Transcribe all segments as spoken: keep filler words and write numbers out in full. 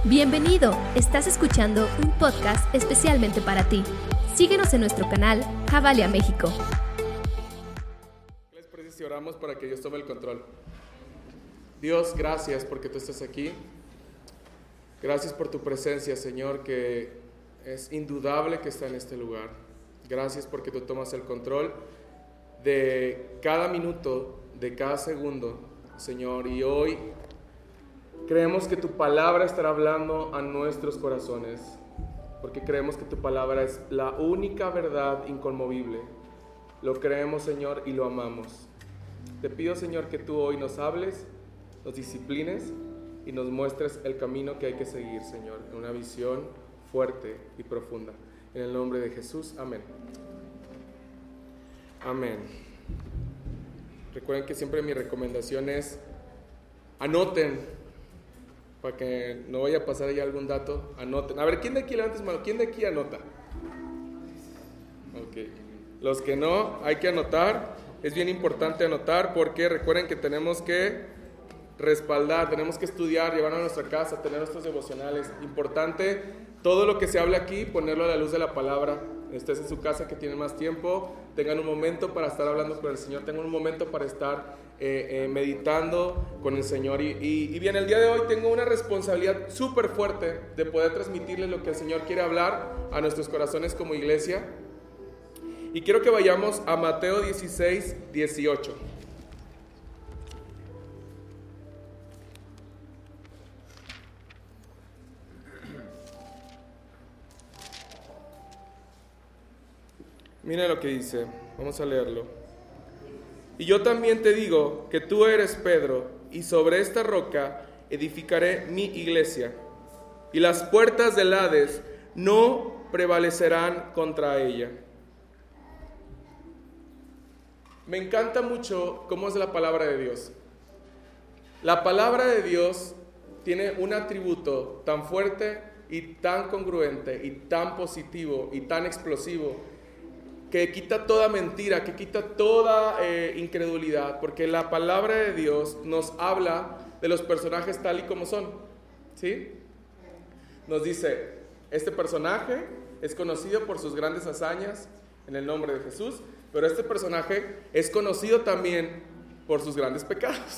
Bienvenido, estás escuchando un podcast especialmente para ti. Síguenos en nuestro canal Javalia México. ¿Qué les parece si oramos para que Dios tome el control? Dios, gracias porque tú estás aquí. Gracias por tu presencia, Señor, que es indudable que está en este lugar. Gracias porque tú tomas el control de cada minuto, de cada segundo, Señor, y hoy creemos que tu palabra estará hablando a nuestros corazones, porque creemos que tu palabra es la única verdad inconmovible. Lo creemos, Señor, y lo amamos. Te pido, Señor, que tú hoy nos hables, nos disciplines y nos muestres el camino que hay que seguir, Señor, en una visión fuerte y profunda. En el nombre de Jesús, amén. Amén. Recuerden que siempre mi recomendación es anoten, para que no vaya a pasar ahí algún dato, anoten. A ver, ¿quién de aquí levanta su mano? ¿Quién de aquí anota? Ok. Los que no, hay que anotar. Es bien importante anotar porque recuerden que tenemos que respaldar, tenemos que estudiar, llevarlo a nuestra casa, tener nuestros devocionales. Importante, todo lo que se habla aquí, ponerlo a la luz de la palabra. Estés en su casa que tienen más tiempo, tengan un momento para estar hablando con el Señor, tengan un momento para estar eh, eh, meditando con el Señor. Y, y, y bien, el día de hoy tengo una responsabilidad súper fuerte de poder transmitirles lo que el Señor quiere hablar a nuestros corazones como iglesia. Y quiero que vayamos a Mateo dieciséis, dieciocho. Mira lo que dice, vamos a leerlo. Y yo también te digo que tú eres Pedro, y sobre esta roca edificaré mi iglesia, y las puertas del Hades no prevalecerán contra ella. Me encanta mucho cómo es la palabra de Dios. La palabra de Dios tiene un atributo tan fuerte y tan congruente y tan positivo y tan explosivo, que quita toda mentira, que quita toda eh, incredulidad, porque la palabra de Dios nos habla de los personajes tal y como son, ¿sí? Nos dice, este personaje es conocido por sus grandes hazañas en el nombre de Jesús, pero este personaje es conocido también por sus grandes pecados.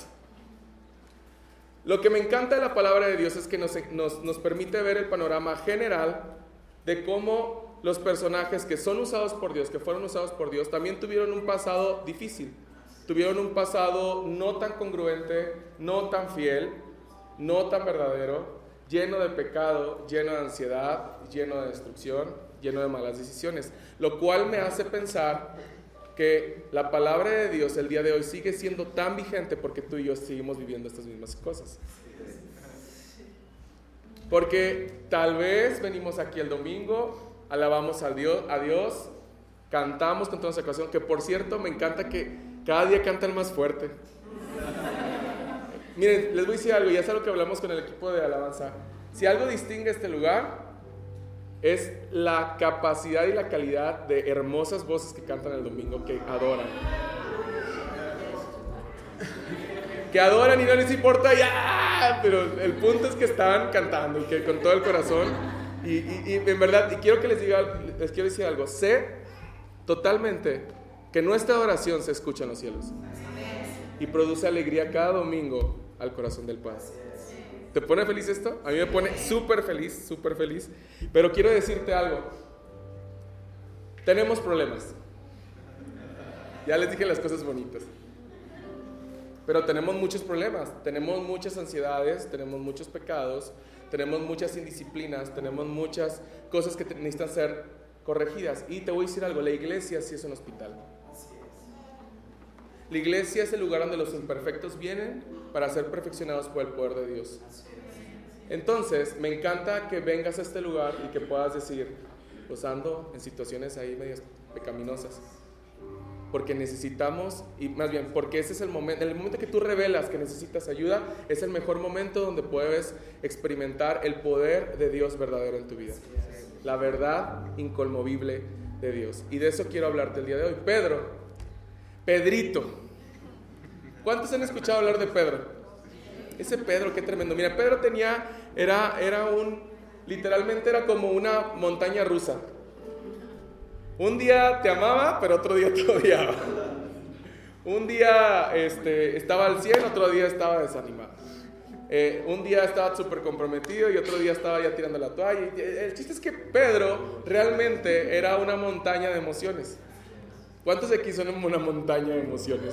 Lo que me encanta de la palabra de Dios es que nos, nos, nos permite ver el panorama general de cómo los personajes que son usados por Dios, que fueron usados por Dios, también tuvieron un pasado difícil, tuvieron un pasado no tan congruente, no tan fiel, no tan verdadero, lleno de pecado, lleno de ansiedad, lleno de destrucción, lleno de malas decisiones, lo cual me hace pensar que la palabra de Dios el día de hoy sigue siendo tan vigente porque tú y yo seguimos viviendo estas mismas cosas. Porque tal vez venimos aquí el domingo, alabamos a Dios, a Dios, cantamos con toda nuestra canción, que por cierto me encanta que cada día cantan más fuerte. Miren, les voy a decir algo, y es algo que hablamos con el equipo de alabanza. Si algo distingue este lugar, es la capacidad y la calidad de hermosas voces que cantan el domingo, que adoran. Que adoran y no les importa ya, pero el punto es que están cantando y que con todo el corazón. Y, y, y en verdad, y quiero que les diga, les quiero decir algo, sé totalmente que nuestra adoración se escucha en los cielos y produce alegría cada domingo al corazón del Padre. ¿Te pone feliz esto? A mí me pone súper feliz, súper feliz, pero quiero decirte algo, tenemos problemas, ya les dije las cosas bonitas, pero tenemos muchos problemas, tenemos muchas ansiedades, tenemos muchos pecados, tenemos muchas indisciplinas, tenemos muchas cosas que necesitan ser corregidas. Y te voy a decir algo, la iglesia sí es un hospital. La iglesia es el lugar donde los imperfectos vienen para ser perfeccionados por el poder de Dios. Entonces, me encanta que vengas a este lugar y que puedas decir, pues ando en situaciones ahí medias pecaminosas. Porque necesitamos, y más bien, porque ese es el momento, en el momento que tú revelas que necesitas ayuda, es el mejor momento donde puedes experimentar el poder de Dios verdadero en tu vida. La verdad inconmovible de Dios. Y de eso quiero hablarte el día de hoy. Pedro, Pedrito. ¿Cuántos han escuchado hablar de Pedro? ese Pedro, qué tremendo. Mira, Pedro tenía, era, era un, literalmente era como una montaña rusa. Un día te amaba, pero otro día te odiaba. Un día este, estaba al cien, otro día estaba desanimado. Eh, un día estaba súper comprometido y otro día estaba ya tirando la toalla. Y el chiste es que Pedro realmente era una montaña de emociones. ¿Cuántos de aquí son una montaña de emociones?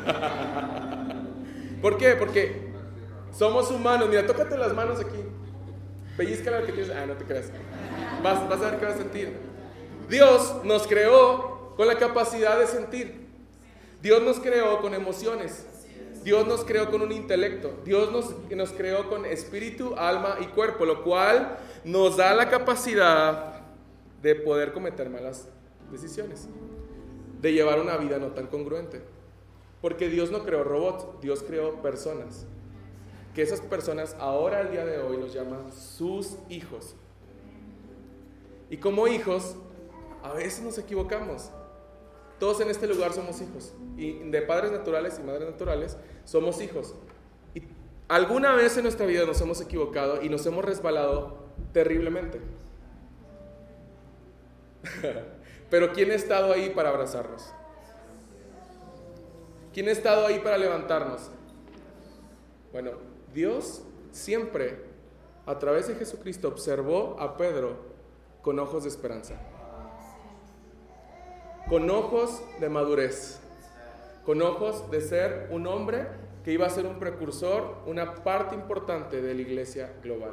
¿Por qué? Porque somos humanos. Mira, tócate las manos aquí. Pellízcala al que tienes. Ah, no te creas. Vas, vas a ver qué vas a sentir. Dios nos creó con la capacidad de sentir. Dios nos creó con emociones. Dios nos creó con un intelecto. Dios nos, nos creó con espíritu, alma y cuerpo, lo cual nos da la capacidad de poder cometer malas decisiones, de llevar una vida no tan congruente. Porque Dios no creó robots, Dios creó personas. Que esas personas ahora, al día de hoy, los llaman sus hijos. Y como hijos, a veces nos equivocamos. Todos en este lugar somos hijos, y de padres naturales y madres naturales somos hijos. Y alguna vez en nuestra vida nos hemos equivocado y nos hemos resbalado terriblemente. Pero ¿quién ha estado ahí para abrazarnos? ¿Quién ha estado ahí para levantarnos? Bueno, Dios siempre, a través de Jesucristo, observó a Pedro con ojos de esperanza. Con ojos de madurez, con ojos de ser un hombre que iba a ser un precursor, una parte importante de la iglesia global.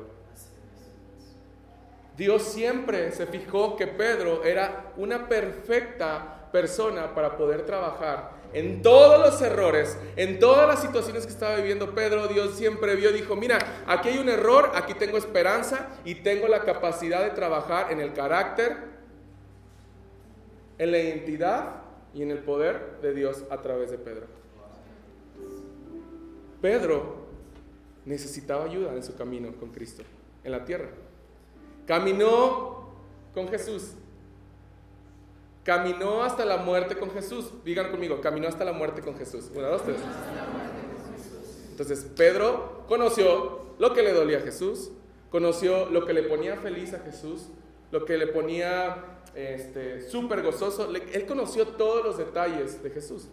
Dios siempre se fijó que Pedro era una perfecta persona para poder trabajar en todos los errores, en todas las situaciones que estaba viviendo Pedro. Dios siempre vio, dijo, mira, aquí hay un error, aquí tengo esperanza y tengo la capacidad de trabajar en el carácter, en la identidad y en el poder de Dios a través de Pedro. Pedro necesitaba ayuda en su camino con Cristo en la tierra. Caminó con Jesús. Caminó hasta la muerte con Jesús. Digan conmigo, caminó hasta la muerte con Jesús. Una, dos, tres. Entonces Pedro conoció lo que le dolía a Jesús, conoció lo que le ponía feliz a Jesús, lo que le ponía este, súper gozoso. Él conoció todos los detalles de Jesús.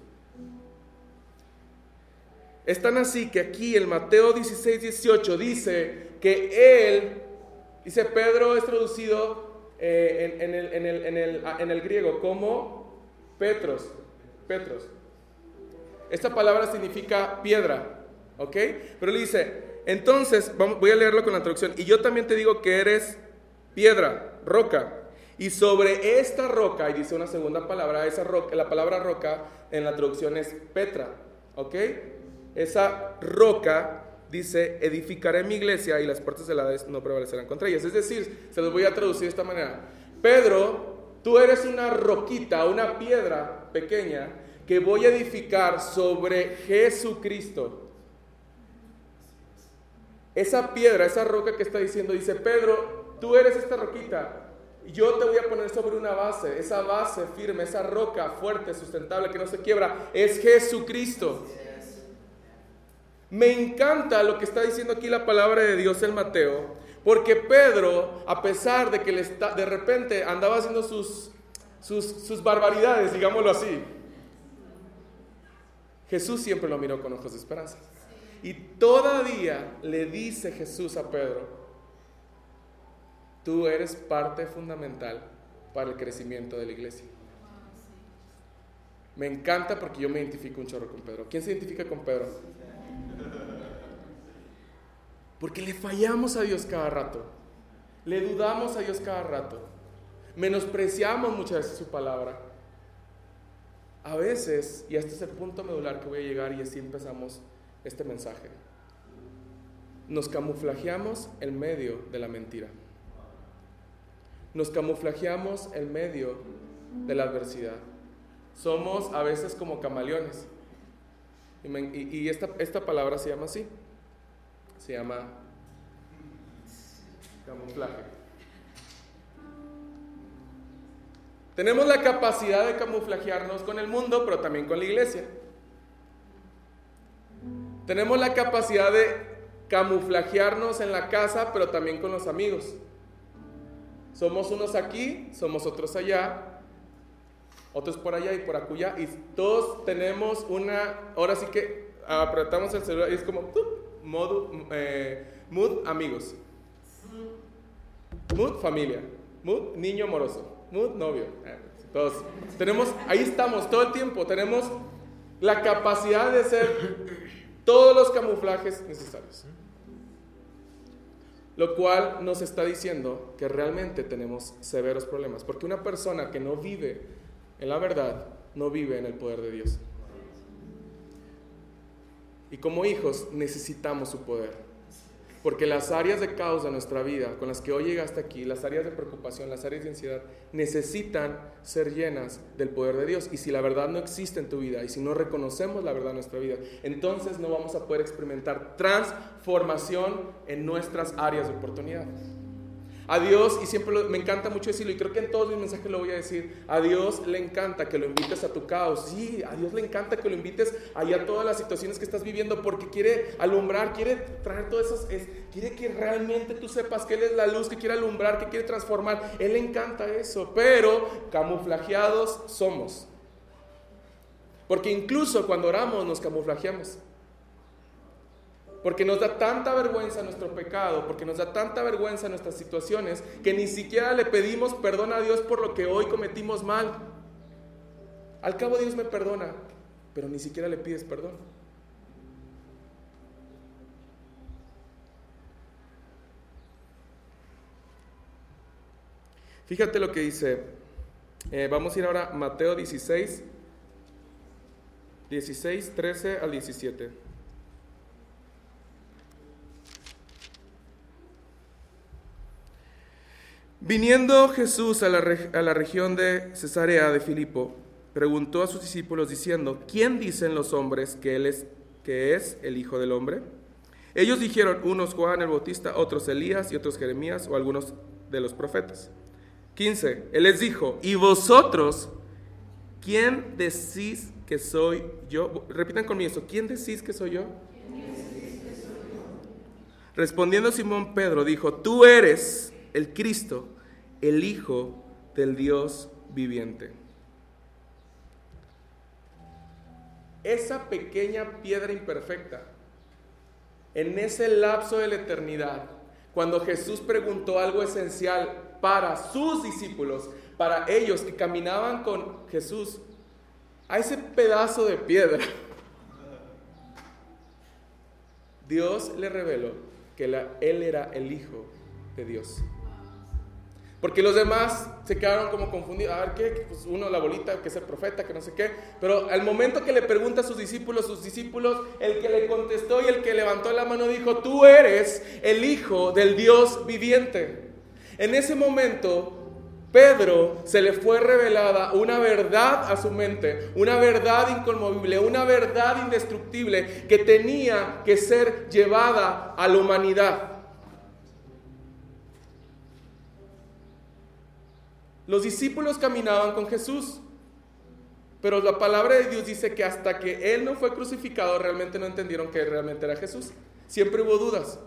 Es tan así que aquí en Mateo dieciséis, dieciocho dice que él, dice Pedro es traducido eh, en, en, el, en, el, en, el, en el griego como Petros, Petros. Esta palabra significa piedra, ¿ok? Pero le dice, entonces, vamos, voy a leerlo con la traducción. Y yo también te digo que eres piedra, roca, y sobre esta roca, y dice una segunda palabra, esa roca, la palabra roca en la traducción es Petra, ¿ok? Esa roca dice, edificaré mi iglesia y las puertas del Hades no prevalecerán contra ellas. Es decir, se los voy a traducir de esta manera. Pedro, tú eres una roquita, una piedra pequeña que voy a edificar sobre Jesucristo. Esa piedra, esa roca que está diciendo, dice Pedro, tú eres esta roquita. Yo te voy a poner sobre una base, esa base firme, esa roca fuerte, sustentable, que no se quiebra, es Jesucristo. Me encanta lo que está diciendo aquí la palabra de Dios en Mateo, porque Pedro, a pesar de que le está, de repente andaba haciendo sus, sus, sus barbaridades, digámoslo así, Jesús siempre lo miró con ojos de esperanza. Y todavía le dice Jesús a Pedro, tú eres parte fundamental para el crecimiento de la iglesia. Me encanta porque yo me identifico un chorro con Pedro. ¿Quién se identifica con Pedro? Porque le fallamos a Dios cada rato. Le dudamos a Dios cada rato. Menospreciamos muchas veces su palabra. A veces, y este es el punto medular que voy a llegar y así empezamos este mensaje, nos camuflajeamos en medio de la mentira. Nos camuflajeamos en medio de la adversidad. Somos a veces como camaleones. Y, me, y, y esta, esta palabra se llama así. Se llama camuflaje. Tenemos la capacidad de camuflajearnos con el mundo, pero también con la iglesia. Tenemos la capacidad de camuflajearnos en la casa, pero también con los amigos. Somos unos aquí, somos otros allá, otros por allá y por acullá, y todos tenemos una, ahora sí que apretamos el celular y es como ¡tup! modo, eh, mood amigos, mood familia, mood niño amoroso, mood novio, eh, todos tenemos, ahí estamos todo el tiempo, tenemos la capacidad de hacer todos los camuflajes necesarios. Lo cual nos está diciendo que realmente tenemos severos problemas, porque una persona que no vive en la verdad, no vive en el poder de Dios. Y como hijos necesitamos su poder, porque las áreas de caos de nuestra vida, con las que hoy llegaste aquí, las áreas de preocupación, las áreas de ansiedad, necesitan ser llenas del poder de Dios. Y si la verdad no existe en tu vida, y si no reconocemos la verdad en nuestra vida, entonces no vamos a poder experimentar transformación en nuestras áreas de oportunidad. A Dios, y siempre lo, me encanta mucho decirlo, y creo que en todos mis mensajes lo voy a decir, a Dios le encanta que lo invites a tu caos. Sí, a Dios le encanta que lo invites allá a todas las situaciones que estás viviendo, porque quiere alumbrar, quiere traer todas esas, es, quiere que realmente tú sepas que Él es la luz, que quiere alumbrar, que quiere transformar. Él le encanta eso, pero camuflajeados somos. Porque incluso cuando oramos nos camuflajeamos. Porque nos da tanta vergüenza nuestro pecado, porque nos da tanta vergüenza nuestras situaciones, que ni siquiera le pedimos perdón a Dios por lo que hoy cometimos mal. Al cabo Dios me perdona, pero ni siquiera le pides perdón. Fíjate lo que dice, eh, vamos a ir ahora a Mateo dieciséis, dieciséis, trece al diecisiete. Viniendo Jesús a la, reg- a la región de Cesarea de Filipo, preguntó a sus discípulos diciendo: ¿quién dicen los hombres que él es, que es el Hijo del Hombre? Ellos dijeron, unos Juan el Bautista, otros Elías y otros Jeremías o algunos de los profetas. quince. Él les dijo: ¿y vosotros quién decís que soy yo? Repitan conmigo eso. ¿Quién decís que soy yo? Respondiendo Simón Pedro dijo: tú eres el Cristo, el Hijo del Dios viviente. Esa pequeña piedra imperfecta, en ese lapso de la eternidad, cuando Jesús preguntó algo esencial para sus discípulos, para ellos que caminaban con Jesús, a ese pedazo de piedra, Dios le reveló que la, Él era el Hijo de Dios. Porque los demás se quedaron como confundidos. A ver, ¿qué? Pues uno, la bolita, que es el profeta, que no sé qué. Pero al momento que le pregunta a sus discípulos, sus discípulos, el que le contestó y el que levantó la mano dijo: tú eres el Hijo del Dios viviente. En ese momento, Pedro se le fue revelada una verdad a su mente, una verdad inconmovible, una verdad indestructible que tenía que ser llevada a la humanidad. Los discípulos caminaban con Jesús, pero la palabra de Dios dice que hasta que Él no fue crucificado, realmente no entendieron que realmente era Jesús. Siempre hubo dudas.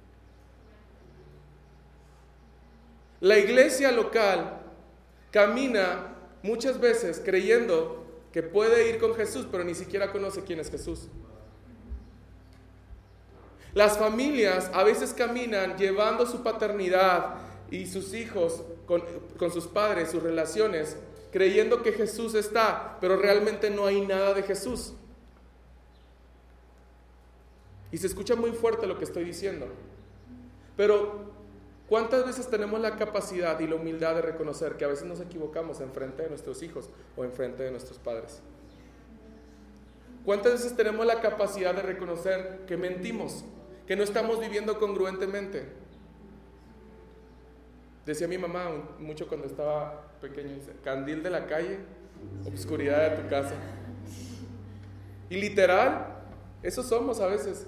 La iglesia local camina muchas veces creyendo que puede ir con Jesús, pero ni siquiera conoce quién es Jesús. Las familias a veces caminan llevando su paternidad y sus hijos con, con sus padres, sus relaciones, creyendo que Jesús está, pero realmente no hay nada de Jesús. Y se escucha muy fuerte lo que estoy diciendo, pero ¿cuántas veces tenemos la capacidad y la humildad de reconocer que a veces nos equivocamos en frente de nuestros hijos o en frente de nuestros padres? ¿Cuántas veces tenemos la capacidad de reconocer que mentimos, que no estamos viviendo congruentemente? Decía mi mamá mucho cuando estaba pequeño, dice: candil de la calle, obscuridad de tu casa. Y literal, eso somos a veces.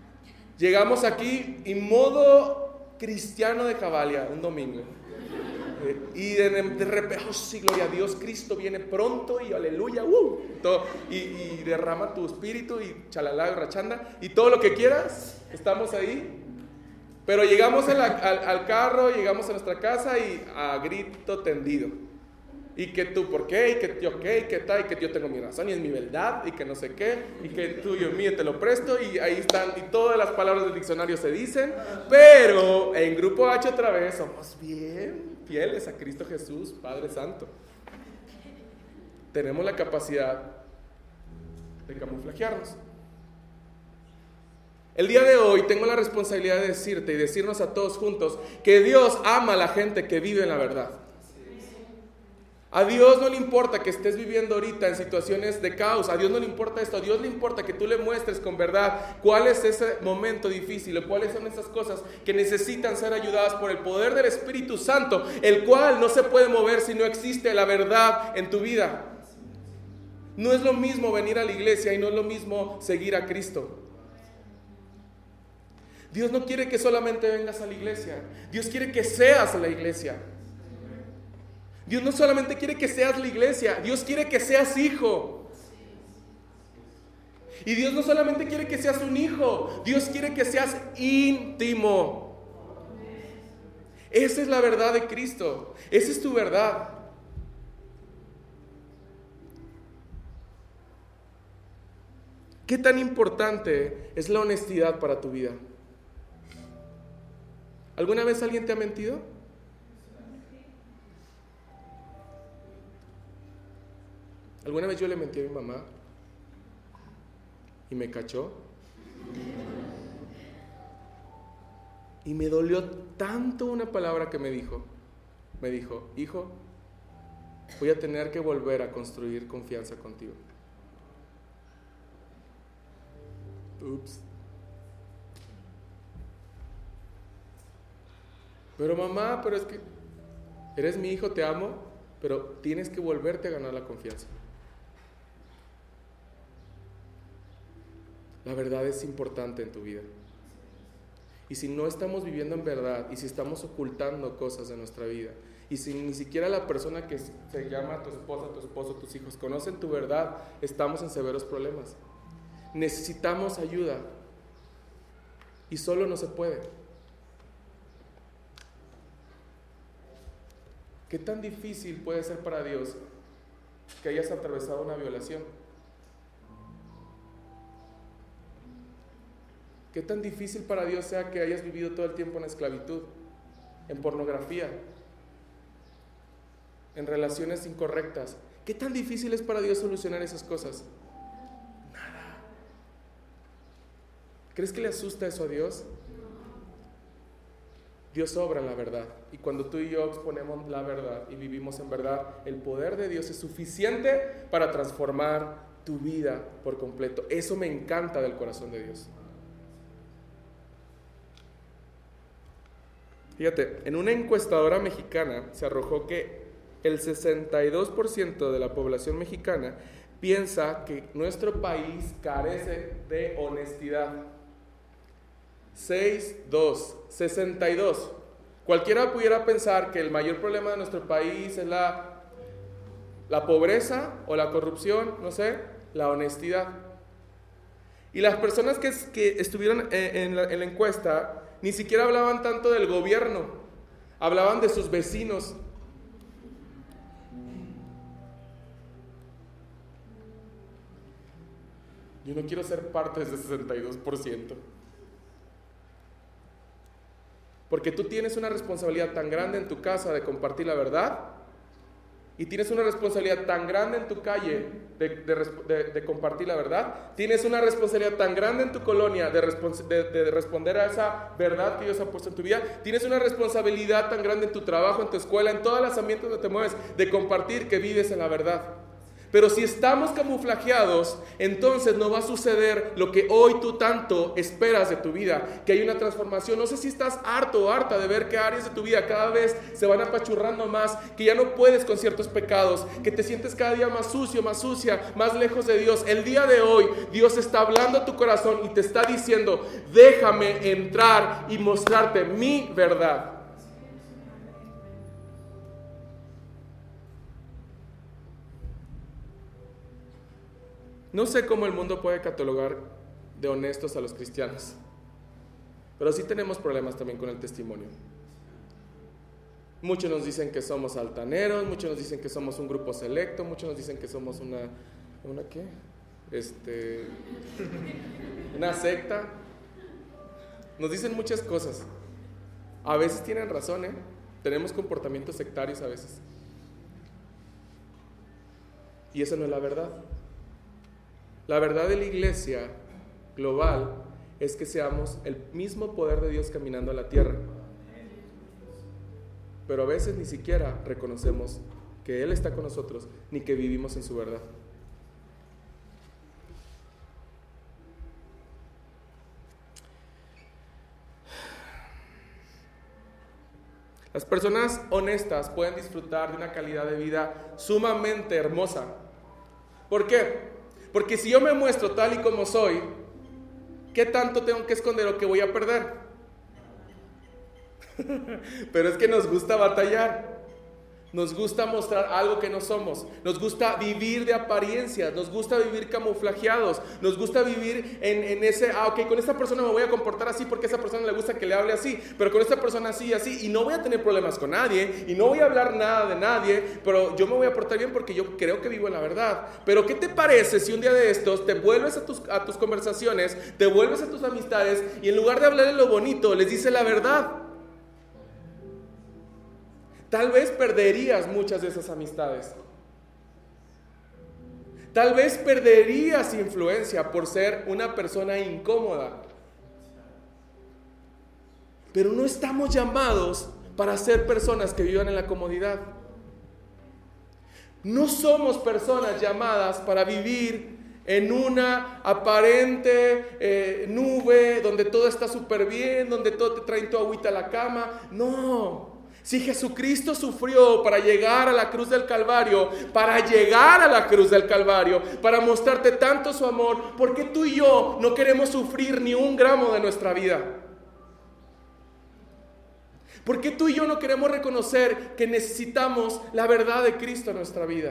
Llegamos aquí y modo cristiano de Javalia un domingo. Y de, de repente, oh sí, gloria a Dios, Cristo viene pronto y aleluya, uh, todo, y, y derrama tu espíritu y chalala, rachanda, y todo lo que quieras, estamos ahí. Pero llegamos a la, al, al carro, llegamos a nuestra casa y a grito tendido. Y que tú, ¿por qué? Y que yo, ¿qué? Y que tal, y que yo tengo mi razón y es mi verdad, y que no sé qué, y que tuyo mío te lo presto, y ahí están, y todas las palabras del diccionario se dicen, pero en Grupo H otra vez somos bien fieles a Cristo Jesús, Padre Santo. Tenemos la capacidad de camuflajearnos. El día de hoy tengo la responsabilidad de decirte y decirnos a todos juntos que Dios ama a la gente que vive en la verdad. A Dios no le importa que estés viviendo ahorita en situaciones de caos. A Dios no le importa esto. A Dios le importa que tú le muestres con verdad cuál es ese momento difícil o cuáles son esas cosas que necesitan ser ayudadas por el poder del Espíritu Santo, el cual no se puede mover si no existe la verdad en tu vida. No es lo mismo venir a la iglesia y no es lo mismo seguir a Cristo. Dios no quiere que solamente vengas a la iglesia. Dios quiere que seas la iglesia. Dios no solamente quiere que seas la iglesia, Dios quiere que seas hijo. Y Dios no solamente quiere que seas un hijo, Dios quiere que seas íntimo. Esa es la verdad de Cristo, esa es tu verdad. ¿Qué tan importante es la honestidad para tu vida? ¿Alguna vez alguien te ha mentido? Alguna vez yo le mentí a mi mamá y me cachó y me dolió tanto una palabra que me dijo. Me dijo, hijo, voy a tener que volver a construir confianza contigo. Ups. Pero mamá, pero es que eres mi hijo, te amo, pero tienes que volverte a ganar la confianza. La verdad es importante en tu vida. Y si no estamos viviendo en verdad, y si estamos ocultando cosas de nuestra vida, y si ni siquiera la persona que se llama tu esposa, tu esposo, tus hijos conocen tu verdad, estamos en severos problemas. Necesitamos ayuda. Y solo no se puede. ¿Qué tan difícil puede ser para Dios que hayas atravesado una violación? ¿Qué tan difícil para Dios sea que hayas vivido todo el tiempo en esclavitud, en pornografía, en relaciones incorrectas? ¿Qué tan difícil es para Dios solucionar esas cosas? Nada. ¿Crees que le asusta eso a Dios? Dios obra en la verdad, y cuando tú y yo exponemos la verdad y vivimos en verdad, el poder de Dios es suficiente para transformar tu vida por completo. Eso me encanta del corazón de Dios. Fíjate, en una encuestadora mexicana se arrojó que el sesenta y dos por ciento de la población mexicana piensa que nuestro país carece de honestidad. seis, dos, sesenta y dos. Cualquiera pudiera pensar que el mayor problema de nuestro país es la, la pobreza o la corrupción, no sé, la honestidad. Y las personas que, que estuvieron en, en, la, en la encuesta ni siquiera hablaban tanto del gobierno, hablaban de sus vecinos. Yo no quiero ser parte de ese sesenta y dos por ciento. Porque tú tienes una responsabilidad tan grande en tu casa de compartir la verdad, y tienes una responsabilidad tan grande en tu calle de, de, de, de compartir la verdad, tienes una responsabilidad tan grande en tu colonia de, respons- de, de responder a esa verdad que Dios ha puesto en tu vida, tienes una responsabilidad tan grande en tu trabajo, en tu escuela, en todos los ambientes donde te mueves, de compartir que vives en la verdad. Pero si estamos camuflajeados, entonces no va a suceder lo que hoy tú tanto esperas de tu vida, que hay una transformación. No sé si estás harto o harta de ver que áreas de tu vida cada vez se van apachurrando más, que ya no puedes con ciertos pecados, que te sientes cada día más sucio, más sucia, más lejos de Dios. El día de hoy Dios está hablando a tu corazón y te está diciendo: déjame entrar y mostrarte mi verdad. No sé cómo el mundo puede catalogar de honestos a los cristianos, pero sí tenemos problemas también con el testimonio. Muchos nos dicen que somos altaneros, muchos nos dicen que somos un grupo selecto, muchos nos dicen que somos una, ¿una qué? Este, una secta. Nos dicen muchas cosas. A veces tienen razón, ¿eh? Tenemos comportamientos sectarios a veces. Y esa no es la verdad. La verdad de la iglesia global es que seamos el mismo poder de Dios caminando a la tierra. Pero a veces ni siquiera reconocemos que Él está con nosotros, ni que vivimos en su verdad. Las personas honestas pueden disfrutar de una calidad de vida sumamente hermosa. ¿Por qué? Porque si yo me muestro tal y como soy, ¿qué tanto tengo que esconder o qué voy a perder? Pero es que nos gusta batallar. Nos gusta mostrar algo que no somos. Nos gusta vivir de apariencias. Nos gusta vivir camuflajeados. Nos gusta vivir en, en ese, ah, ok, con esta persona me voy a comportar así porque a esa persona le gusta que le hable así, pero con esta persona así y así, y no voy a tener problemas con nadie, y no voy a hablar nada de nadie, pero yo me voy a portar bien porque yo creo que vivo en la verdad. Pero ¿qué te parece si un día de estos te vuelves a tus, a tus conversaciones, te vuelves a tus amistades, y en lugar de hablar de lo bonito, les dices la verdad? Tal vez perderías muchas de esas amistades. Tal vez perderías influencia por ser una persona incómoda. Pero no estamos llamados para ser personas que vivan en la comodidad. No somos personas llamadas para vivir en una aparente eh, nube donde todo está súper bien, donde todo te traen tu agüita a la cama. No. Si Jesucristo sufrió para llegar a la cruz del Calvario, para llegar a la cruz del Calvario, para mostrarte tanto su amor, ¿por qué tú y yo no queremos sufrir ni un gramo de nuestra vida? ¿Por qué tú y yo no queremos reconocer que necesitamos la verdad de Cristo en nuestra vida?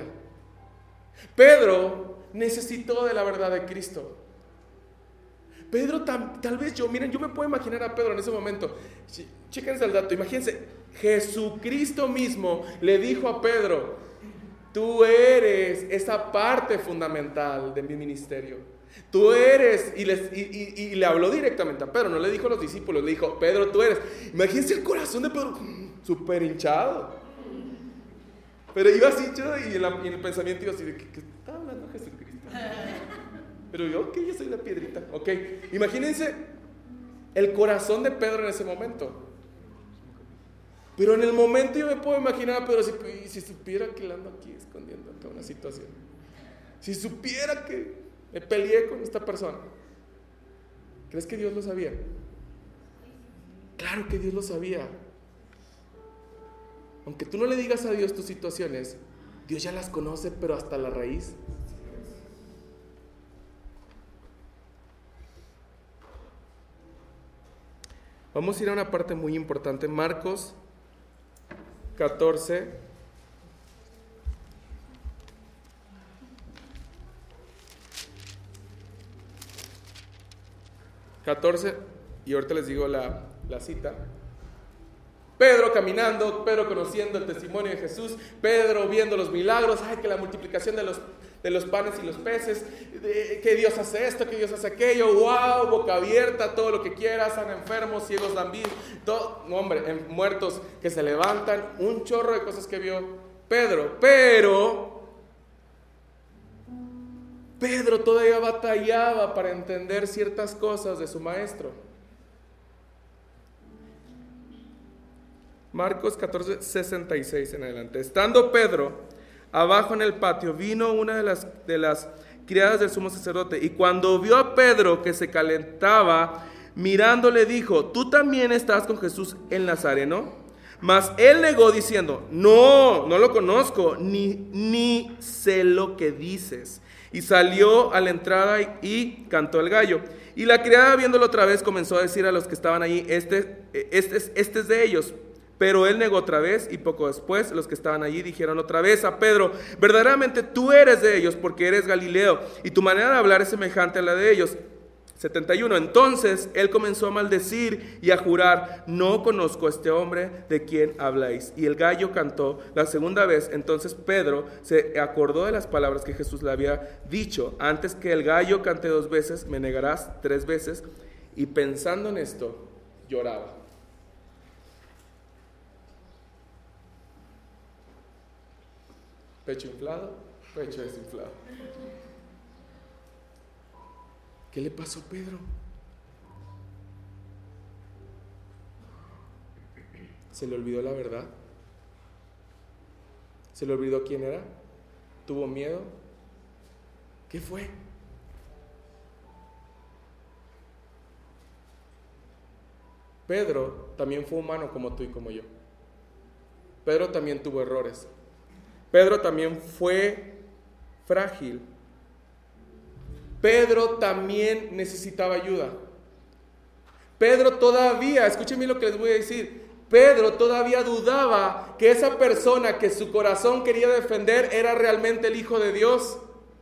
Pedro necesitó de la verdad de Cristo. Pedro, tal, tal vez yo, miren, yo me puedo imaginar a Pedro en ese momento. Chéquense el dato, imagínense, Jesucristo mismo le dijo a Pedro: tú eres esa parte fundamental de mi ministerio. Tú eres, y, les, y, y, y le habló directamente a Pedro, no le dijo a los discípulos, le dijo: Pedro, tú eres. Imagínense el corazón de Pedro, súper hinchado. Pero iba así, y en, la, y en el pensamiento iba así, ¿de qué, qué está hablando Jesucristo? Pero yo, ok, yo soy la piedrita. Ok, imagínense el corazón de Pedro en ese momento. Pero en el momento yo me puedo imaginar a Pedro, si, si supiera que le ando aquí escondiendo acá una situación. Si supiera que me peleé con esta persona. ¿Crees que Dios lo sabía? Claro que Dios lo sabía. Aunque tú no le digas a Dios tus situaciones, Dios ya las conoce, pero hasta la raíz. Vamos a ir a una parte muy importante. Marcos catorce. catorce, y ahorita les digo la, la cita. Pedro caminando, Pedro conociendo el testimonio de Jesús, Pedro viendo los milagros, ay, que la multiplicación de los, de los panes y los peces, de, que Dios hace esto, que Dios hace aquello, wow, boca abierta, todo lo que quiera, sana enfermos, ciegos dan vida, todo, no, hombre, muertos que se levantan, un chorro de cosas que vio Pedro, pero Pedro todavía batallaba para entender ciertas cosas de su maestro. Marcos catorce, sesenta y seis en adelante. Estando Pedro abajo en el patio, vino una de las, de las criadas del sumo sacerdote, y cuando vio a Pedro que se calentaba, mirándole dijo: ¿tú también estás con Jesús el Nazareno? Mas él negó diciendo: no, no lo conozco, ni, ni sé lo que dices. Y salió a la entrada y, y cantó el gallo. Y la criada, viéndolo otra vez, comenzó a decir a los que estaban allí: este, este, este es de ellos. Pero él negó otra vez, y poco después los que estaban allí dijeron otra vez a Pedro: verdaderamente tú eres de ellos, porque eres Galileo, y tu manera de hablar es semejante a la de ellos. setenta y uno. Entonces él comenzó a maldecir y a jurar: no conozco a este hombre de quien habláis. Y el gallo cantó la segunda vez. Entonces Pedro se acordó de las palabras que Jesús le había dicho: antes que el gallo cante dos veces, me negarás tres veces. Y pensando en esto, lloraba. Pecho inflado, pecho desinflado. ¿Qué le pasó a Pedro? ¿Se le olvidó la verdad? ¿Se le olvidó quién era? ¿Tuvo miedo? ¿Qué fue? Pedro también fue humano como tú y como yo. Pedro también tuvo errores. Pedro también fue frágil. Pedro también necesitaba ayuda. Pedro todavía, escúchenme lo que les voy a decir, Pedro todavía dudaba que esa persona que su corazón quería defender era realmente el Hijo de Dios.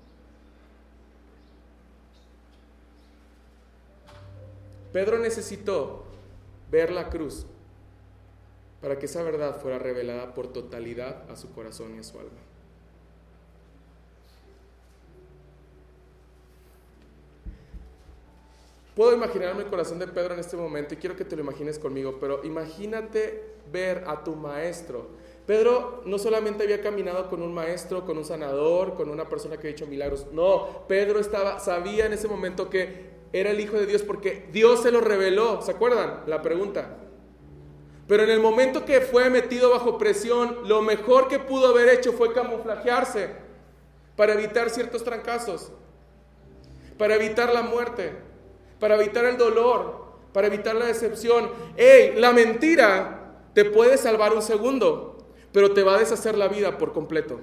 Pedro necesitó ver la cruz para que esa verdad fuera revelada por totalidad a su corazón y a su alma. Puedo imaginarme el corazón de Pedro en este momento y quiero que te lo imagines conmigo, pero imagínate ver a tu maestro. Pedro no solamente había caminado con un maestro, con un sanador, con una persona que había hecho milagros. No, Pedro estaba, sabía en ese momento que era el Hijo de Dios porque Dios se lo reveló. ¿Se acuerdan la pregunta? Pero en el momento que fue metido bajo presión, lo mejor que pudo haber hecho fue camuflajearse para evitar ciertos trancazos, para evitar la muerte, para evitar el dolor, para evitar la decepción. ¡Ey! La mentira te puede salvar un segundo, pero te va a deshacer la vida por completo.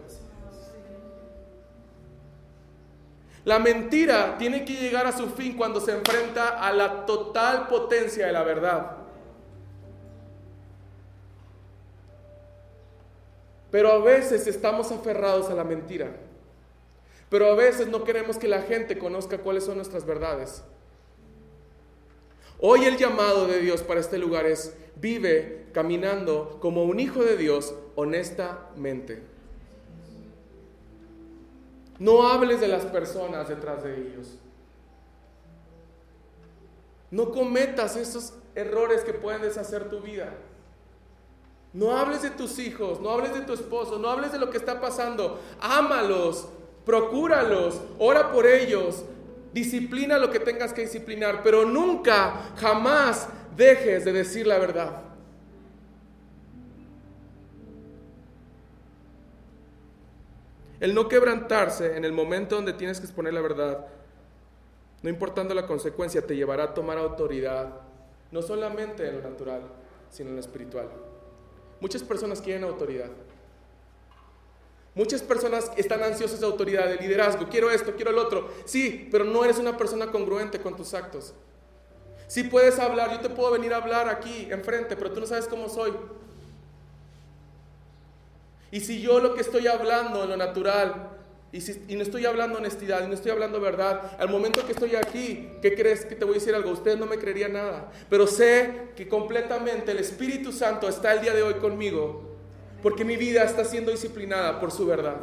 La mentira tiene que llegar a su fin cuando se enfrenta a la total potencia de la verdad. Pero a veces estamos aferrados a la mentira. Pero a veces no queremos que la gente conozca cuáles son nuestras verdades. Hoy el llamado de Dios para este lugar es: vive caminando como un hijo de Dios honestamente. No hables de las personas detrás de ellos. No cometas esos errores que pueden deshacer tu vida. No hables de tus hijos, no hables de tu esposo, no hables de lo que está pasando. Ámalos, procúralos, ora por ellos, disciplina lo que tengas que disciplinar, pero nunca, jamás dejes de decir la verdad. El no quebrantarse en el momento donde tienes que exponer la verdad, no importando la consecuencia, te llevará a tomar autoridad, no solamente en lo natural, sino en lo espiritual. Muchas personas quieren autoridad. Muchas personas están ansiosas de autoridad, de liderazgo. Quiero esto, quiero el otro. Sí, pero no eres una persona congruente con tus actos. Sí puedes hablar, yo te puedo venir a hablar aquí enfrente, pero tú no sabes cómo soy. Y si yo lo que estoy hablando en lo natural, y, si, y no estoy hablando honestidad, y no estoy hablando verdad, al momento que estoy aquí, ¿qué crees? Que te voy a decir algo, ustedes no me creerían nada. Pero sé que completamente el Espíritu Santo está el día de hoy conmigo, porque mi vida está siendo disciplinada por su verdad.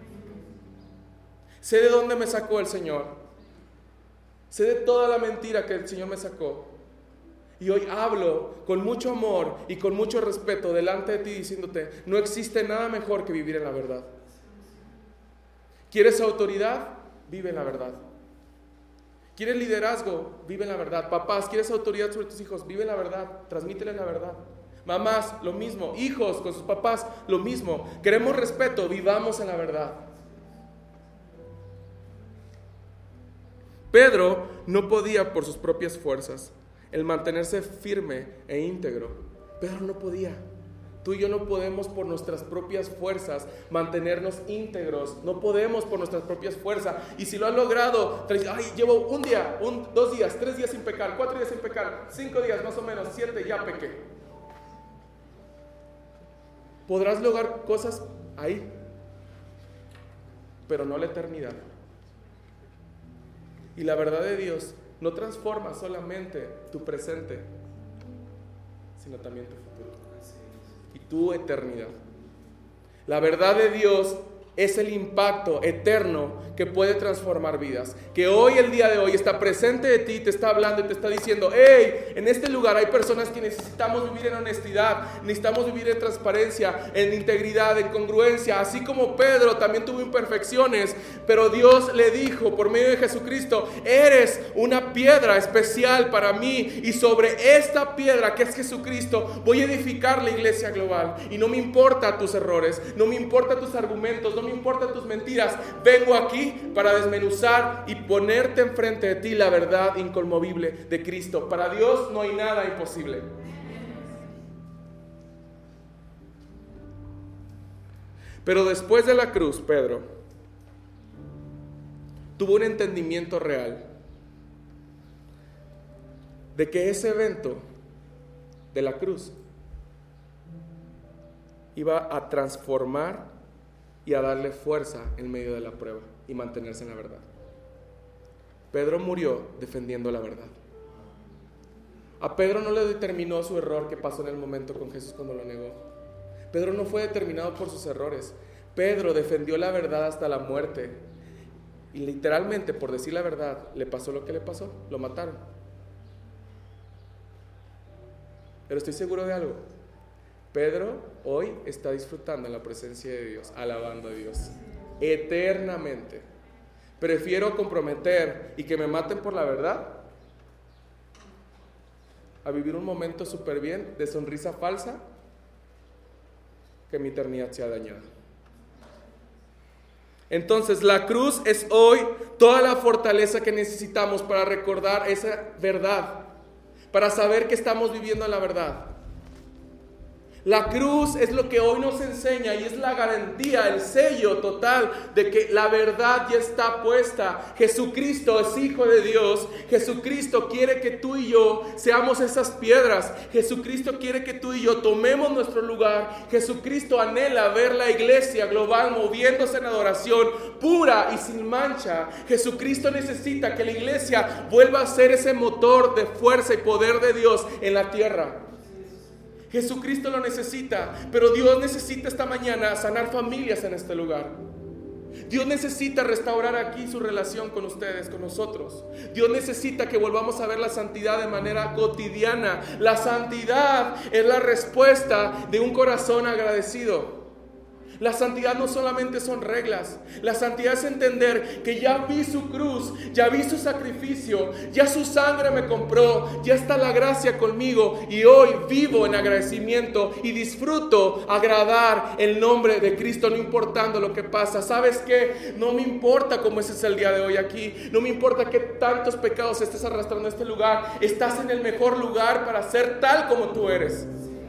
Sé de dónde me sacó el Señor. Sé de toda la mentira que el Señor me sacó. Y hoy hablo con mucho amor y con mucho respeto delante de ti diciéndote, no existe nada mejor que vivir en la verdad. ¿Quieres autoridad? Vive en la verdad. ¿Quieres liderazgo? Vive en la verdad. Papás, ¿quieres autoridad sobre tus hijos? Vive en la verdad, transmítele la verdad. Mamás, lo mismo. Hijos con sus papás, lo mismo. Queremos respeto, vivamos en la verdad. Pedro no podía por sus propias fuerzas el mantenerse firme e íntegro. Pedro no podía. Tú y yo no podemos por nuestras propias fuerzas mantenernos íntegros. No podemos por nuestras propias fuerzas. Y si lo has logrado, ay, llevo un día, un, dos días, tres días sin pecar, cuatro días sin pecar, cinco días más o menos, siete, ya pequé. Podrás lograr cosas ahí, pero no la eternidad. Y la verdad de Dios no transforma solamente tu presente, sino también tu futuro y tu eternidad. La verdad de Dios es el impacto eterno que puede transformar vidas. Que hoy, el día de hoy, está presente de ti, te está hablando y te está diciendo: hey, en este lugar hay personas que necesitamos vivir en honestidad, necesitamos vivir en transparencia, en integridad, en congruencia. Así como Pedro también tuvo imperfecciones, pero Dios le dijo por medio de Jesucristo: eres una piedra especial para mí, y sobre esta piedra que es Jesucristo voy a edificar la iglesia global. Y no me importa tus errores, no me importa tus argumentos, no me importan tus mentiras. Vengo aquí para desmenuzar y ponerte enfrente de ti la verdad inconmovible de Cristo. Para Dios no hay nada imposible. Pero después de la cruz, Pedro tuvo un entendimiento real de que ese evento de la cruz iba a transformar y a darle fuerza en medio de la prueba y mantenerse en la verdad. Pedro murió defendiendo la verdad. A Pedro no le determinó su error que pasó en el momento con Jesús cuando lo negó. Pedro no fue determinado por sus errores. Pedro defendió la verdad hasta la muerte. Y literalmente, por decir la verdad, le pasó lo que le pasó. Lo mataron. Pero estoy seguro de algo. Pedro hoy está disfrutando en la presencia de Dios, alabando a Dios eternamente. Prefiero comprometer y que me maten por la verdad a vivir un momento súper bien de sonrisa falsa, que mi eternidad sea dañada. Entonces, la cruz es hoy toda la fortaleza que necesitamos para recordar esa verdad, para saber que estamos viviendo en la verdad. La cruz es lo que hoy nos enseña y es la garantía, el sello total de que la verdad ya está puesta. Jesucristo es Hijo de Dios. Jesucristo quiere que tú y yo seamos esas piedras. Jesucristo quiere que tú y yo tomemos nuestro lugar. Jesucristo anhela ver la iglesia global moviéndose en adoración pura y sin mancha. Jesucristo necesita que la iglesia vuelva a ser ese motor de fuerza y poder de Dios en la tierra. Jesucristo lo necesita, pero Dios necesita esta mañana sanar familias en este lugar. Dios necesita restaurar aquí su relación con ustedes, con nosotros. Dios necesita que volvamos a ver la santidad de manera cotidiana. La santidad es la respuesta de un corazón agradecido. La santidad no solamente son reglas. La santidad es entender que ya vi su cruz, ya vi su sacrificio, ya su sangre me compró, ya está la gracia conmigo y hoy vivo en agradecimiento y disfruto agradar el nombre de Cristo, no importando lo que pasa. ¿Sabes qué? No me importa cómo ese es el día de hoy aquí, no me importa qué tantos pecados estés arrastrando en este lugar. Estás en el mejor lugar para ser tal como tú eres.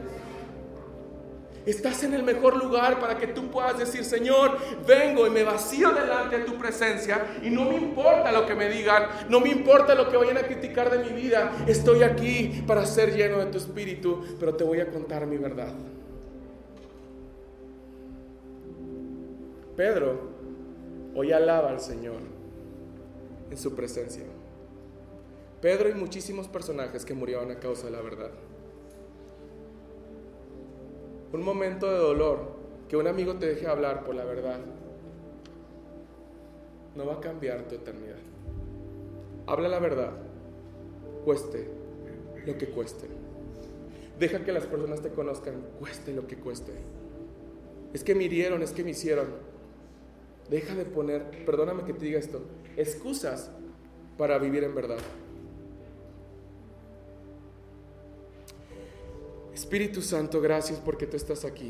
Estás en el mejor lugar para que tú puedas decir: Señor, vengo y me vacío delante de tu presencia y no me importa lo que me digan, no me importa lo que vayan a criticar de mi vida. Estoy aquí para ser lleno de tu espíritu, pero te voy a contar mi verdad. Pedro hoy alaba al Señor en su presencia. Pedro y muchísimos personajes que murieron a causa de la verdad. Un momento de dolor, que un amigo te deje hablar por la verdad, no va a cambiar tu eternidad. Habla la verdad, cueste lo que cueste. Deja que las personas te conozcan, cueste lo que cueste. Es que me hirieron, es que me hicieron. Deja de poner, perdóname que te diga esto, excusas para vivir en verdad. Espíritu Santo, gracias porque tú estás aquí.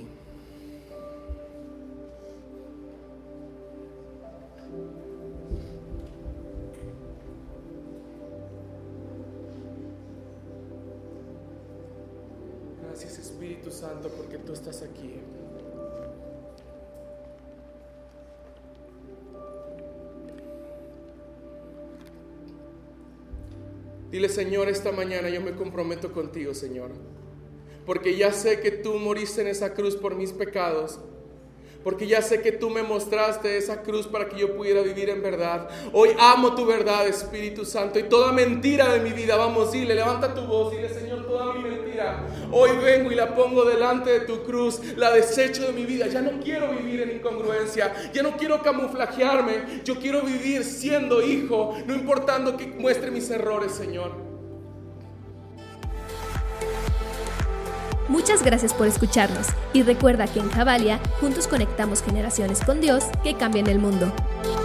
Gracias, Espíritu Santo, porque tú estás aquí. Dile: Señor, esta mañana yo me comprometo contigo, Señor. porque ya sé que tú moriste en esa cruz por mis pecados, porque ya sé que tú me mostraste esa cruz para que yo pudiera vivir en verdad. Hoy amo tu verdad, Espíritu Santo, y toda mentira de mi vida, vamos, dile, levanta tu voz, dile, Señor, toda mi mentira, hoy vengo y la pongo delante de tu cruz, la desecho de mi vida. Ya no quiero vivir en incongruencia, ya no quiero camuflajearme, yo quiero vivir siendo hijo, no importando que muestre mis errores, Señor. Muchas gracias por escucharnos y recuerda que en Javalia juntos conectamos generaciones con Dios que cambian el mundo.